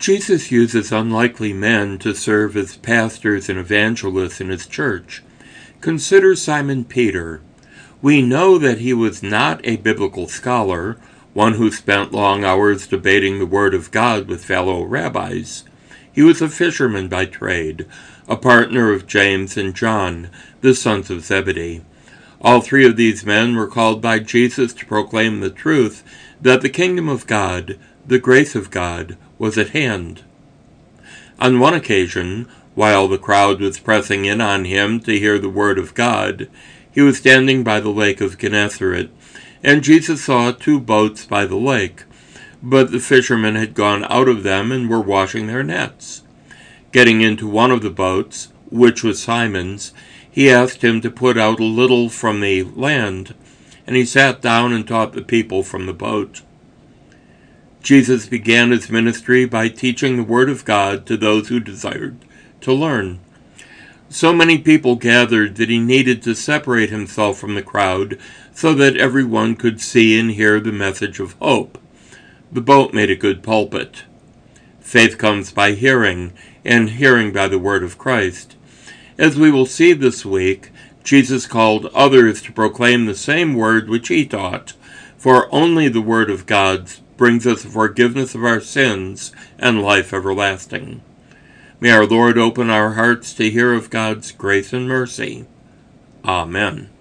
Jesus uses unlikely men to serve as pastors and evangelists in his church. Consider Simon Peter. We know that he was not a biblical scholar, one who spent long hours debating the Word of God with fellow rabbis. He was a fisherman by trade, a partner of James and John, the sons of Zebedee. All three of these men were called by Jesus to proclaim the truth that the kingdom of God, the grace of God, was at hand. On one occasion, while the crowd was pressing in on him to hear the word of God, he was standing by the lake of Gennesaret, and Jesus saw 2 boats by the lake, but the fishermen had gone out of them and were washing their nets. Getting into one of the boats, which was Simon's, he asked him to put out a little from the land, and he sat down and taught the people from the boat. Jesus began his ministry by teaching the Word of God to those who desired to learn. So many people gathered that he needed to separate himself from the crowd so that everyone could see and hear the message of hope. The boat made a good pulpit. Faith comes by hearing, and hearing by the word of Christ. As we will see this week, Jesus called others to proclaim the same word which he taught, for only the word of God brings us the forgiveness of our sins and life everlasting. May our Lord open our hearts to hear of God's grace and mercy. Amen.